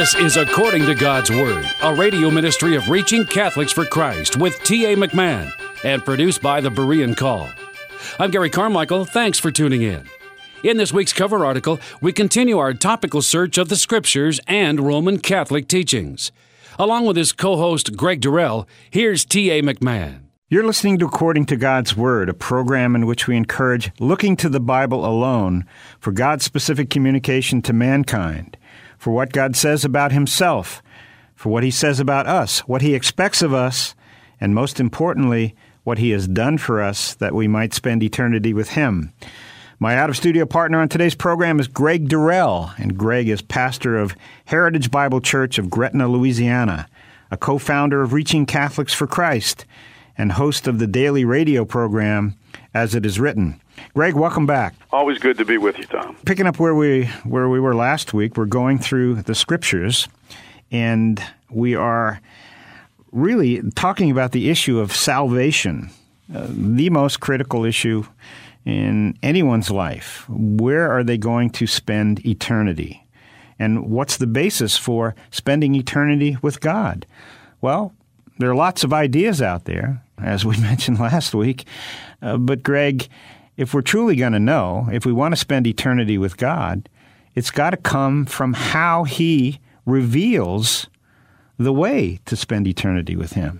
This is According to God's Word, a radio ministry of reaching Catholics for Christ with T.A. McMahon and produced by the Berean Call. I'm Gary Carmichael. Thanks for tuning in. In this week's cover article, we continue our topical search of the Scriptures and Roman Catholic teachings. Along with his co-host Greg Durrell, here's T.A. McMahon. You're listening to According to God's Word, a program in which we encourage looking to the Bible alone for God's specific communication to mankind, for what God says about Himself, for what He says about us, what He expects of us, and most importantly, what He has done for us that we might spend eternity with Him. My out-of-studio partner on today's program is Greg Durrell, and Greg is pastor of Heritage Bible Church of Gretna, Louisiana, a co-founder of Reaching Catholics for Christ, and host of the daily radio program, As It Is Written. Greg, welcome back. Always good to be with you, Tom. Picking up where we were last week, we're going through the Scriptures, and we are really talking about the issue of salvation, the most critical issue in anyone's life. Where are they going to spend eternity? And what's the basis for spending eternity with God? Well, there are lots of ideas out there, as we mentioned last week. But Greg, if we're truly going to know, if we want to spend eternity with God, it's got to come from how He reveals the way to spend eternity with Him.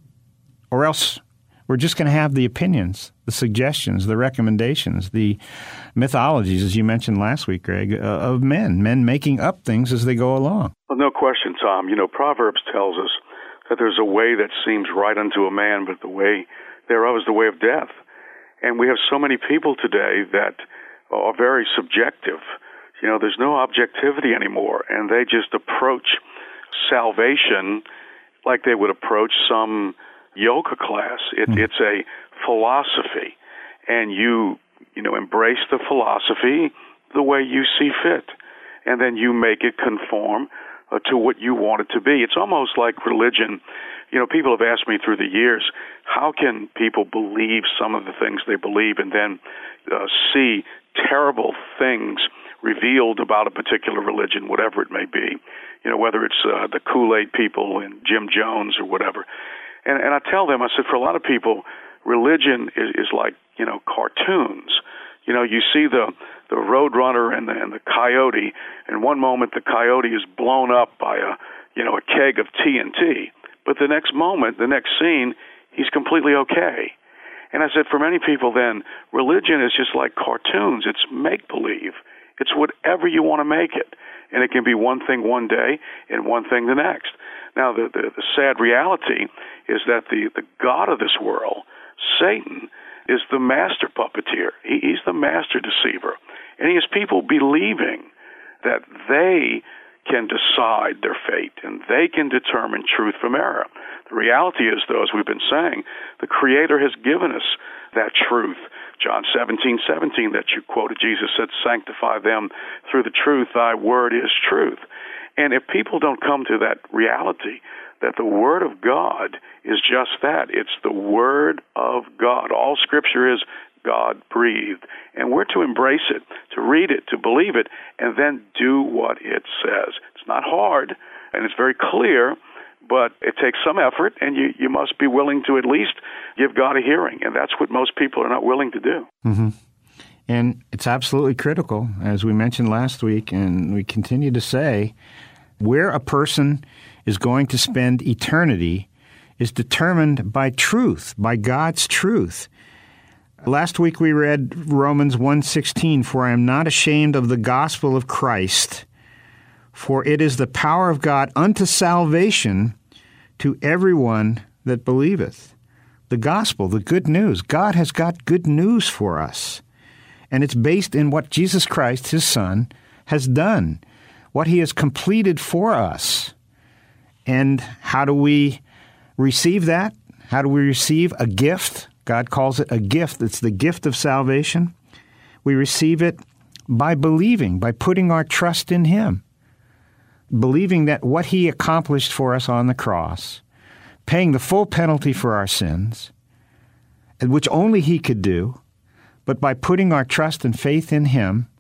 Or else we're just going to have the opinions, the suggestions, the recommendations, the mythologies, as you mentioned last week, Greg, of men making up things as they go along. Well, no question, Tom. You know, Proverbs tells us that there's a way that seems right unto a man, but the way thereof is the way of death. And we have so many people today that are very subjective. You know, there's no objectivity anymore, and they just approach salvation like they would approach some yoga class. It's a philosophy, and you embrace the philosophy the way you see fit, and then you make it conform to what you want it to be. It's almost like religion. You know, people have asked me through the years, how can people believe some of the things they believe and then see terrible things revealed about a particular religion, whatever it may be, you know, whether it's the Kool-Aid people and Jim Jones or whatever. And I tell them, I said, for a lot of people, religion is like, you know, cartoons. You know, you see the roadrunner and the coyote, and one moment the coyote is blown up by a keg of TNT, but the next moment, the next scene, he's completely okay. And I said, for many people then, religion is just like cartoons. It's make-believe. It's whatever you want to make it. And it can be one thing one day and one thing the next. Now, the sad reality is that the God of this world, Satan, is the master puppeteer. He's the master deceiver. And he has people believing that they can decide their fate and they can determine truth from error. The reality is, though, as we've been saying, the Creator has given us that truth. John 17:17 that you quoted, Jesus said, sanctify them through the truth. Thy word is truth. And if people don't come to that reality, that the Word of God is just that. It's the Word of God. All Scripture is God-breathed. And we're to embrace it, to read it, to believe it, and then do what it says. It's not hard, and it's very clear, but it takes some effort, and you must be willing to at least give God a hearing. And that's what most people are not willing to do. Mm-hmm. And it's absolutely critical, as we mentioned last week, and we continue to say, where a person is going to spend eternity is determined by truth, by God's truth. Last week we read Romans 1:16, for I am not ashamed of the gospel of Christ, for it is the power of God unto salvation to everyone that believeth. The gospel, the good news. God has got good news for us. And it's based in what Jesus Christ, His Son, has done, what He has completed for us. And how do we receive that? How do we receive a gift? God calls it a gift. It's the gift of salvation. We receive it by believing, by putting our trust in Him, believing that what He accomplished for us on the cross, paying the full penalty for our sins, which only He could do, but by putting our trust and faith in Him,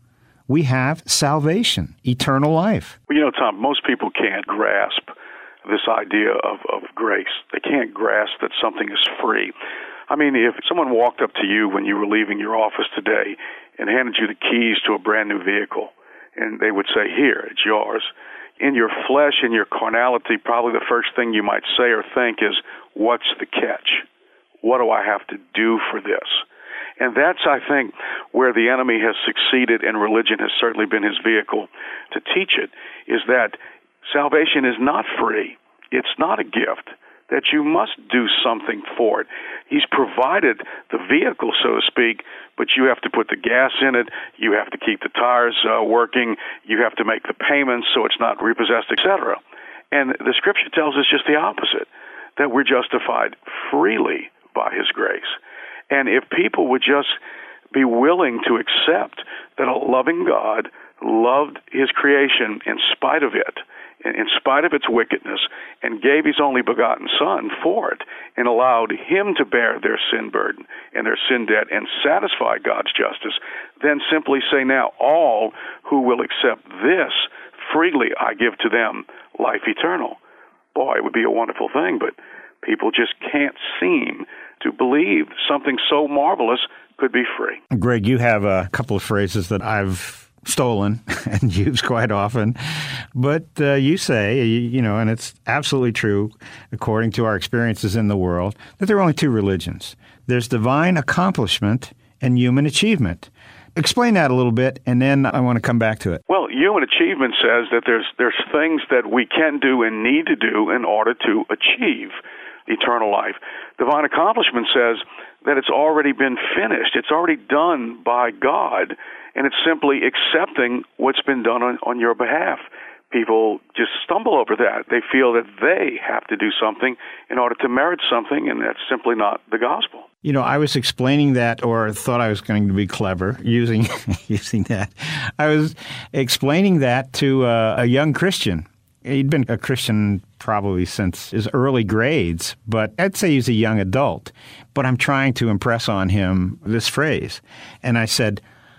we have salvation, eternal life. Well, Tom, most people can't grasp this idea of grace. They can't grasp that something is free. I mean, if someone walked up to you when you were leaving your office today and handed you the keys to a brand new vehicle, and they would say, here, it's yours. In your flesh, in your carnality, probably the first thing you might say or think is, what's the catch? What do I have to do for this? And that's, I think, where the enemy has succeeded, and religion has certainly been his vehicle to teach it, is that salvation is not free. It's not a gift, that you must do something for it. He's provided the vehicle, so to speak, but you have to put the gas in it, you have to keep the tires working, you have to make the payments so it's not repossessed, etc. And the Scripture tells us just the opposite, that we're justified freely by His grace. And if people would just be willing to accept that a loving God loved His creation in spite of it, in spite of its wickedness, and gave His only begotten Son for it, and allowed Him to bear their sin burden and their sin debt and satisfy God's justice, then simply say, now all who will accept this, freely I give to them life eternal. Boy, it would be a wonderful thing, but people just can't seem to believe something so marvelous could be free. Greg, you have a couple of phrases that I've stolen and used quite often, but you say, and it's absolutely true, according to our experiences in the world, that there are only two religions. There's divine accomplishment and human achievement. Explain that a little bit, and then I want to come back to it. Well, human achievement says that there's things that we can do and need to do in order to achieve eternal life. Divine accomplishment says that it's already been finished. It's already done by God, and it's simply accepting what's been done on your behalf. People just stumble over that. They feel that they have to do something in order to merit something, and that's simply not the gospel. I was explaining that, or thought I was going to be clever using that. I was explaining that to a young Christian. He'd been a Christian probably since his early grades, but I'd say he's a young adult. But I'm trying to impress on him this phrase. And I said,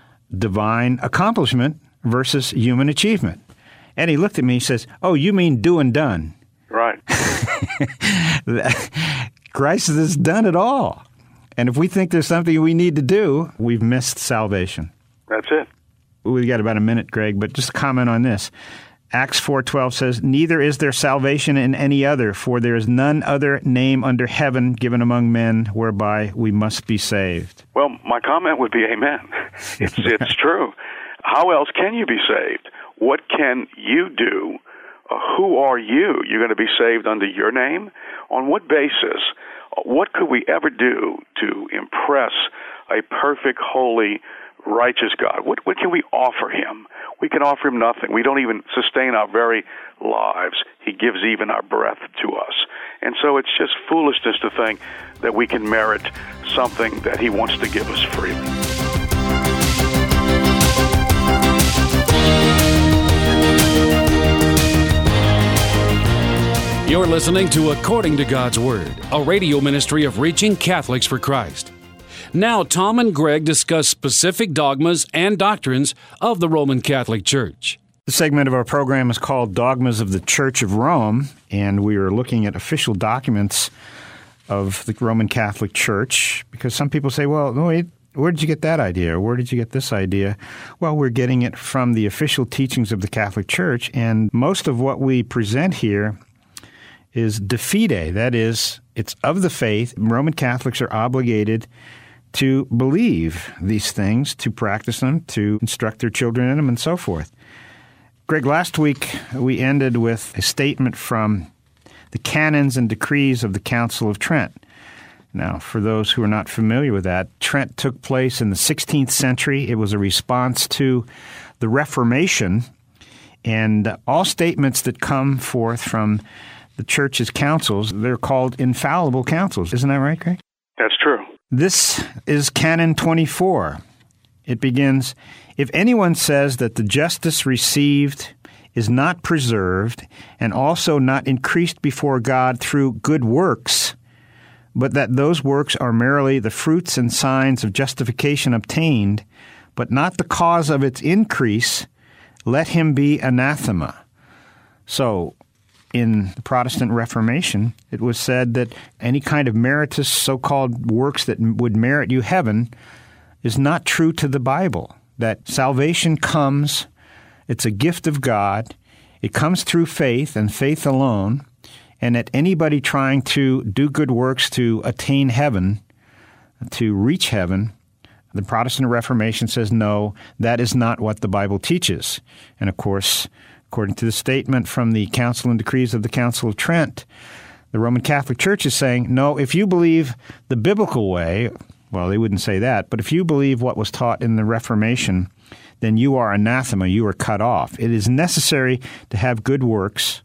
divine accomplishment versus human achievement. And he looked at me and says, oh, you mean do and done. Right. Christ has done it all. And if we think there's something we need to do, we've missed salvation. That's it. We've got about a minute, Greg, but just comment on this. Acts 4:12 says, neither is there salvation in any other, for there is none other name under heaven given among men whereby we must be saved. Well, my comment would be amen. It's true. How else can you be saved? What can you do? Who are you? You're going to be saved under your name? On what basis? What could we ever do to impress a perfect, holy, righteous God? What can we offer Him? We can offer Him nothing. We don't even sustain our very lives. He gives even our breath to us. And so it's just foolishness to think that we can merit something that He wants to give us freely. You're listening to According to God's Word, a radio ministry of Reaching Catholics for Christ. Now, Tom and Greg discuss specific dogmas and doctrines of the Roman Catholic Church. The segment of our program is called Dogmas of the Church of Rome, and we are looking at official documents of the Roman Catholic Church, because some people say, well, wait, where did you get that idea? Or where did you get this idea? Well, we're getting it from the official teachings of the Catholic Church, and most of what we present here is de fide. That is, it's of the faith. Roman Catholics are obligated to believe these things, to practice them, to instruct their children in them, and so forth. Greg, last week we ended with a statement from the canons and decrees of the Council of Trent. Now, for those who are not familiar with that, Trent took place in the 16th century. It was a response to the Reformation, and all statements that come forth from the Church's councils, they're called infallible councils. Isn't that right, Greg? That's true. This is Canon 24. It begins, if anyone says that the justice received is not preserved and also not increased before God through good works, but that those works are merely the fruits and signs of justification obtained but not the cause of its increase, let him be anathema. So, in the Protestant Reformation, it was said that any kind of meritorious so-called works that would merit you heaven is not true to the Bible, that salvation comes, it's a gift of God, it comes through faith and faith alone, and that anybody trying to do good works to attain heaven, to reach heaven, the Protestant Reformation says, no, that is not what the Bible teaches. And of course, according to the statement from the Council and Decrees of the Council of Trent, the Roman Catholic Church is saying, no, if you believe the biblical way, well, they wouldn't say that, but if you believe what was taught in the Reformation, then you are anathema, you are cut off. It is necessary to have good works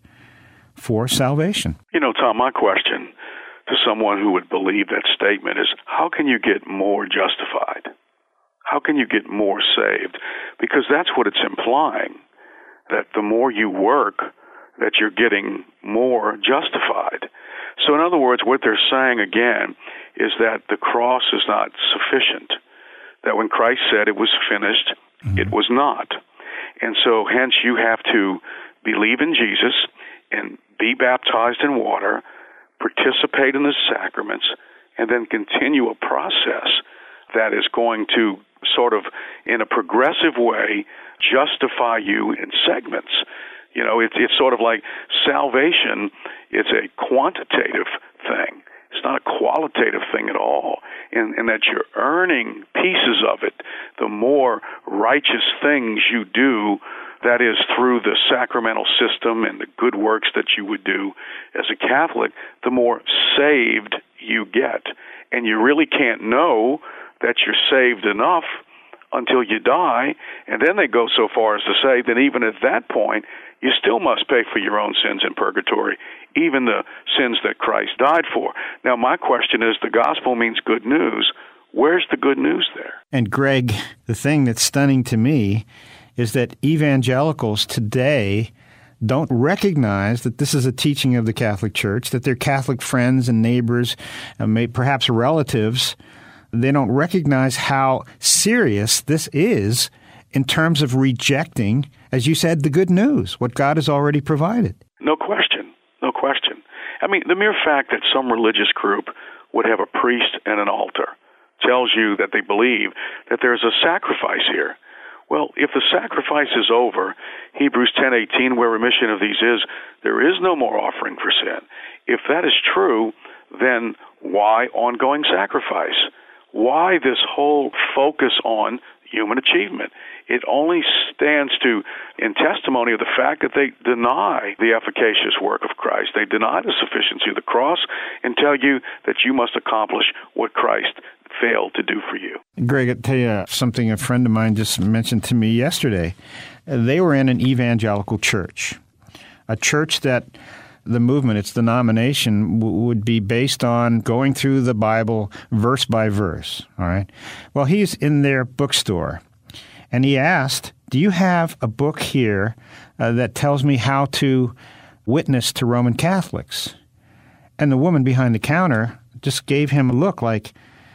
for salvation. You know, Tom, my question to someone who would believe that statement is, how can you get more justified? How can you get more saved? Because that's what it's implying, that the more you work, that you're getting more justified. So in other words, what they're saying again is that the cross is not sufficient, that when Christ said it was finished, it was not. And so hence you have to believe in Jesus and be baptized in water, participate in the sacraments, and then continue a process that is going to sort of, in a progressive way, justify you in segments. You know, it's sort of like salvation. It's a quantitative thing. It's not a qualitative thing at all, in that you're earning pieces of it. The more righteous things you do, that is through the sacramental system and the good works that you would do as a Catholic, the more saved you get. And you really can't know that you're saved enough until you die, and then they go so far as to say that even at that point, you still must pay for your own sins in purgatory, even the sins that Christ died for. Now, my question is, the gospel means good news. Where's the good news there? And Greg, the thing that's stunning to me is that evangelicals today don't recognize that this is a teaching of the Catholic Church, that their Catholic friends and neighbors, perhaps relatives, they don't recognize how serious this is in terms of rejecting, as you said, the good news, what God has already provided. No question. No question. I mean, the mere fact that some religious group would have a priest and an altar tells you that they believe that there's a sacrifice here. Well, if the sacrifice is over, Hebrews 10:18, where remission of these is, there is no more offering for sin. If that is true, then why ongoing sacrifice? Why this whole focus on human achievement? It only stands in testimony of the fact that they deny the efficacious work of Christ. They deny the sufficiency of the cross and tell you that you must accomplish what Christ failed to do for you. Greg, I'll tell you something a friend of mine just mentioned to me yesterday. They were in an evangelical church, a church that the movement, its denomination, would be based on going through the Bible verse by verse, all right? Well, he's in their bookstore, and he asked, do you have a book here that tells me how to witness to Roman Catholics? And the woman behind the counter just gave him a look like,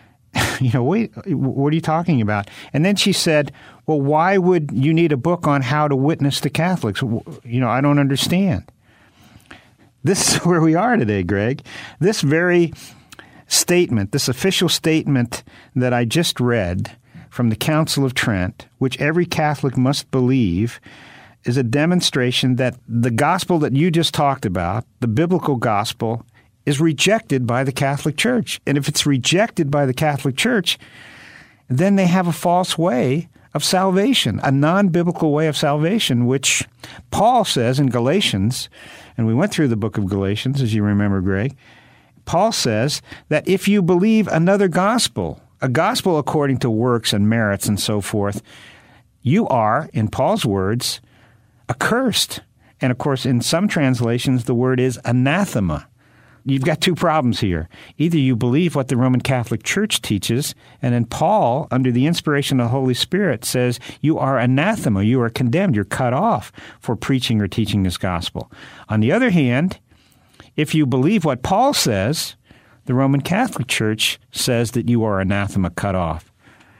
wait, what are you talking about? And then she said, well, why would you need a book on how to witness to Catholics? I don't understand. This is where we are today, Greg. This very statement, this official statement that I just read from the Council of Trent, which every Catholic must believe, is a demonstration that the gospel that you just talked about, the biblical gospel, is rejected by the Catholic Church. And if it's rejected by the Catholic Church, then they have a false way of salvation, a non-biblical way of salvation, which Paul says in Galatians, and we went through the book of Galatians, as you remember, Greg. Paul says that if you believe another gospel, a gospel according to works and merits and so forth, you are, in Paul's words, accursed. And of course, in some translations, the word is anathema. You've got two problems here. Either you believe what the Roman Catholic Church teaches, and then Paul, under the inspiration of the Holy Spirit, says you are anathema, you are condemned, you're cut off for preaching or teaching this gospel. On the other hand, if you believe what Paul says, the Roman Catholic Church says that you are anathema, cut off.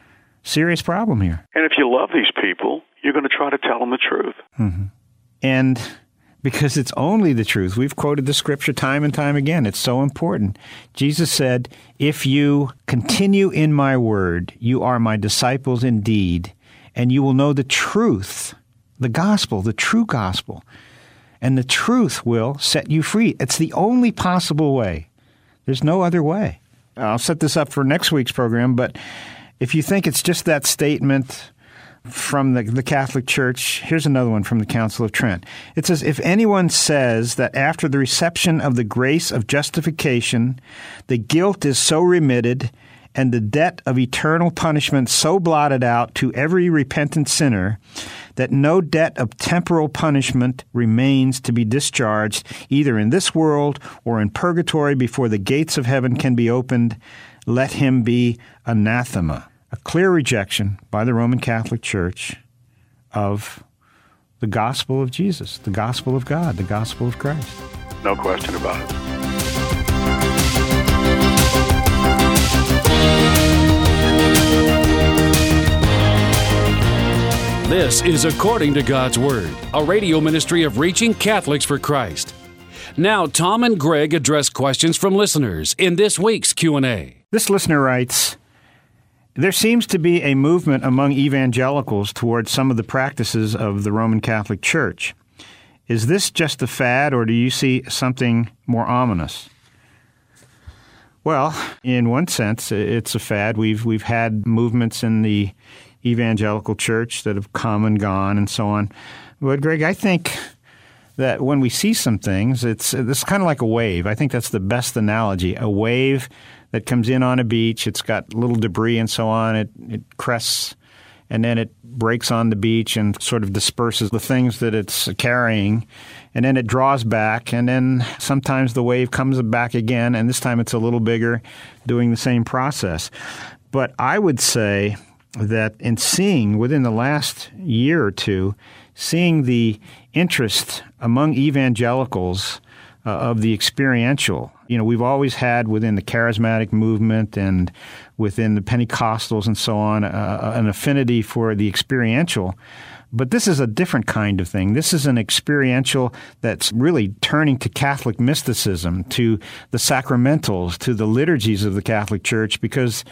serious problem here. And if you love these people, you're going to try to tell them the truth. Mm-hmm. And because it's only the truth. We've quoted the scripture time and time again. It's so important. Jesus said, if you continue in my word, you are my disciples indeed, and you will know the truth, the gospel, the true gospel, and the truth will set you free. It's the only possible way. There's no other way. I'll set this up for next week's program, but if you think it's just that statement from the Catholic Church, here's another one from the Council of Trent. It says, if anyone says that after the reception of the grace of justification, the guilt is so remitted and the debt of eternal punishment so blotted out to every repentant sinner that no debt of temporal punishment remains to be discharged either in this world or in purgatory before the gates of heaven can be opened, let him be anathema. A clear rejection by the Roman Catholic Church of the gospel of Jesus, the gospel of God, the gospel of Christ. No question about it. This is According to God's Word, a radio ministry of Reaching Catholics for Christ. Now, Tom and Greg address questions from listeners in this week's Q&A. This listener writes, there seems to be a movement among evangelicals towards some of the practices of the Roman Catholic Church. Is this just a fad, or do you see something more ominous? Well, in one sense, it's a fad. We've had movements in the evangelical church that have come and gone and so on. But, Greg, I think that when we see some things, it's kind of like a wave. I think that's the best analogy. A wave that comes in on a beach, it's got little debris and so on, it crests, and then it breaks on the beach and sort of disperses the things that it's carrying, and then it draws back, and then sometimes the wave comes back again, and this time it's a little bigger, doing the same process. But I would say that in seeing, within the last year or two, seeing the interest among evangelicals of the experiential. You know, we've always had within the charismatic movement and within the Pentecostals and so on an affinity for the experiential. But this is a different kind of thing. This is an experiential that's really turning to Catholic mysticism, to the sacramentals, to the liturgies of the Catholic Church, because,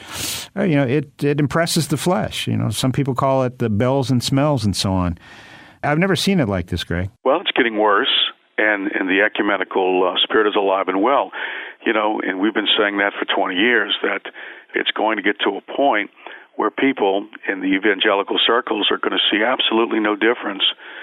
it impresses the flesh. You know, some people call it the bells and smells and so on. I've never seen it like this, Greg. Well, it's getting worse. And the ecumenical spirit is alive and well, and we've been saying that for 20 years, that it's going to get to a point where people in the evangelical circles are going to see absolutely no difference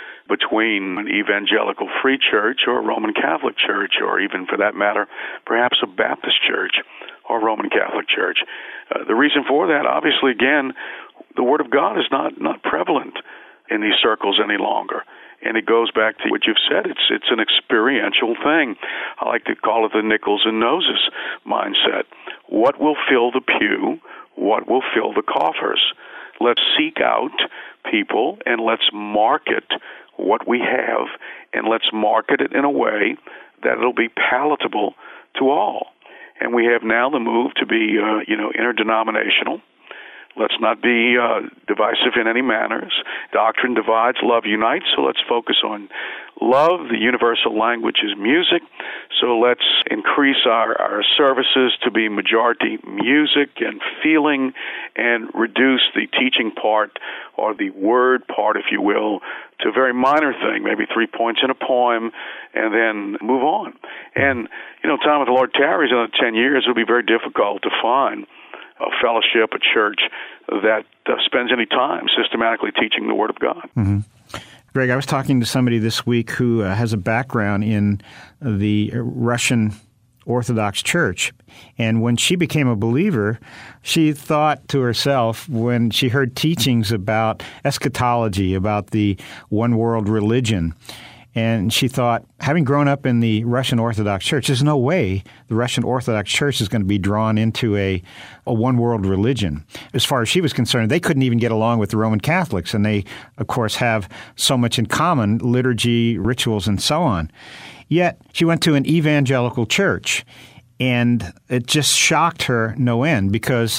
between an evangelical free church or a Roman Catholic church, or even, for that matter, perhaps a Baptist church or Roman Catholic church. The reason for that, obviously, again, the Word of God is not prevalent in these circles any longer. And it goes back to what you've said. It's an experiential thing. I like to call it the nickels and noses mindset. What will fill the pew? What will fill the coffers? Let's seek out people and let's market what we have, and let's market it in a way that it'll be palatable to all. And we have now the move to be, interdenominational. Let's not be divisive in any manners. Doctrine divides, love unites, so let's focus on love. The universal language is music, so let's increase our services to be majority music and feeling, and reduce the teaching part, or the word part, if you will, to a very minor thing, maybe 3 points in a poem, and then move on. And, time with the Lord tarries, another 10 years, it'll be very difficult to find a fellowship, a church that spends any time systematically teaching the Word of God. Mm-hmm. Greg, I was talking to somebody this week who has a background in the Russian Orthodox Church. And when she became a believer, she thought to herself, when she heard teachings about eschatology, about the one world religion, and she thought, having grown up in the Russian Orthodox Church, there's no way the Russian Orthodox Church is going to be drawn into a one-world religion. As far as she was concerned, they couldn't even get along with the Roman Catholics, and they, of course, have so much in common, liturgy, rituals, and so on. Yet she went to an evangelical church, and it just shocked her no end, because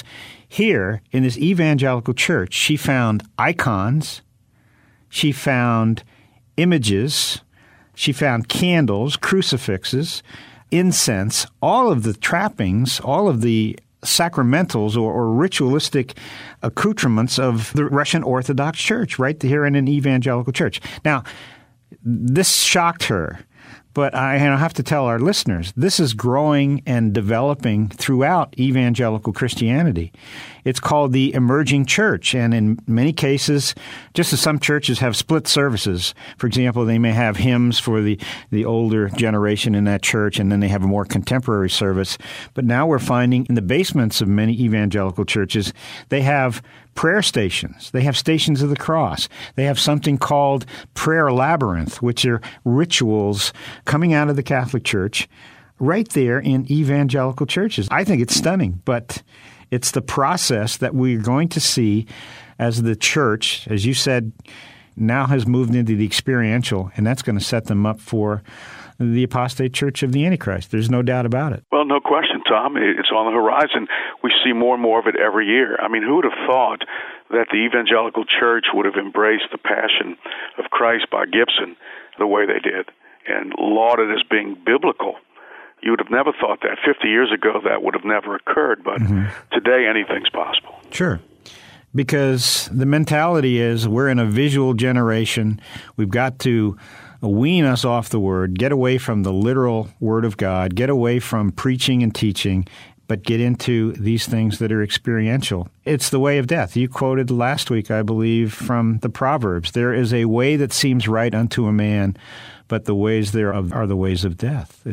Here, in this evangelical church, she found icons, she found images, she found candles, crucifixes, incense, all of the trappings, all of the sacramentals or ritualistic accoutrements of the Russian Orthodox Church right here in an evangelical church. Now, this shocked her, but I have to tell our listeners, this is growing and developing throughout evangelical Christianity. It's called the emerging church, and in many cases, just as some churches have split services, for example, they may have hymns for the older generation in that church, and then they have a more contemporary service. But now we're finding in the basements of many evangelical churches, they have prayer stations. They have stations of the cross. They have something called prayer labyrinth, which are rituals coming out of the Catholic Church right there in evangelical churches. I think it's stunning, but it's the process that we're going to see as the church, as you said, now has moved into the experiential, and that's going to set them up for the apostate church of the Antichrist. There's no doubt about it. Well, no question, Tom. It's on the horizon. We see more and more of it every year. I mean, who would have thought that the evangelical church would have embraced the Passion of Christ by Gibson the way they did and lauded as being biblical? You would have never thought that. 50 years ago, that would have never occurred. But today, anything's possible. Sure. Because the mentality is we're in a visual generation. We've got to wean us off the Word, get away from the literal Word of God, get away from preaching and teaching, but get into these things that are experiential. It's the way of death. You quoted last week, I believe, from the Proverbs. There is a way that seems right unto a man, but the ways thereof are the ways of death.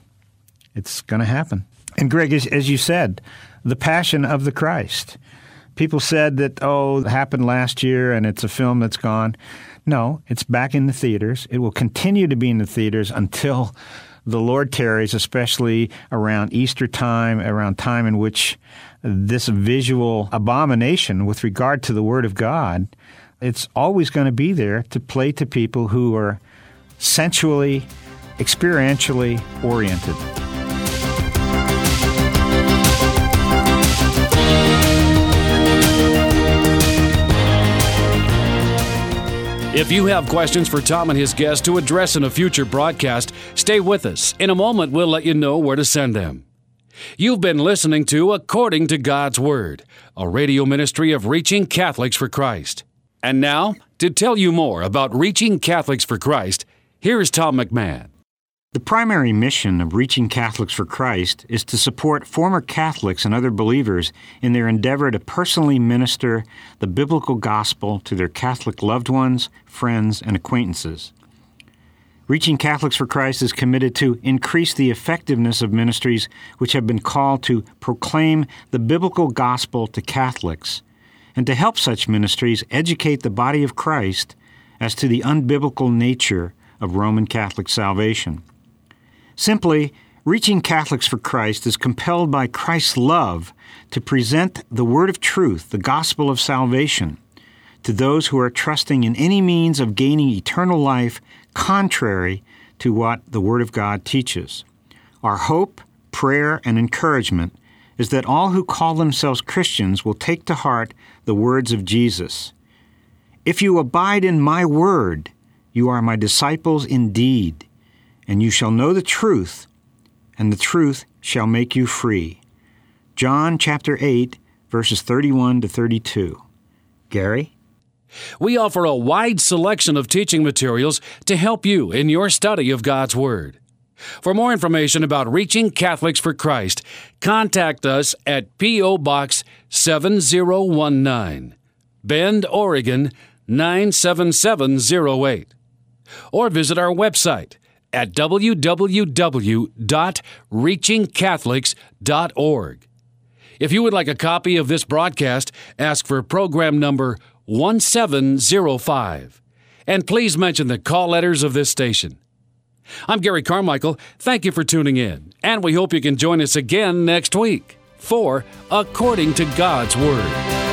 It's going to happen. And Greg, as you said, the Passion of the Christ. People said that, it happened last year and it's a film that's gone. No, it's back in the theaters. It will continue to be in the theaters until the Lord tarries, especially around Easter time, around time in which this visual abomination with regard to the Word of God, it's always going to be there to play to people who are sensually, experientially oriented. If you have questions for Tom and his guests to address in a future broadcast, stay with us. In a moment, we'll let you know where to send them. You've been listening to According to God's Word, a radio ministry of Reaching Catholics for Christ. And now, to tell you more about Reaching Catholics for Christ, here's Tom McMahon. The primary mission of Reaching Catholics for Christ is to support former Catholics and other believers in their endeavor to personally minister the biblical gospel to their Catholic loved ones, friends, and acquaintances. Reaching Catholics for Christ is committed to increase the effectiveness of ministries which have been called to proclaim the biblical gospel to Catholics, and to help such ministries educate the body of Christ as to the unbiblical nature of Roman Catholic salvation. Simply, Reaching Catholics for Christ is compelled by Christ's love to present the word of truth, the gospel of salvation, to those who are trusting in any means of gaining eternal life contrary to what the Word of God teaches. Our hope, prayer, and encouragement is that all who call themselves Christians will take to heart the words of Jesus. If you abide in my word, you are my disciples indeed, and you shall know the truth, and the truth shall make you free. John chapter 8, verses 31 to 32. Gary? We offer a wide selection of teaching materials to help you in your study of God's Word. For more information about Reaching Catholics for Christ, contact us at P.O. Box 7019, Bend, Oregon 97708. Or visit our website at www.reachingcatholics.org. If you would like a copy of this broadcast, ask for program number 1705. And please mention the call letters of this station. I'm Gary Carmichael. Thank you for tuning in, and we hope you can join us again next week for According to God's Word.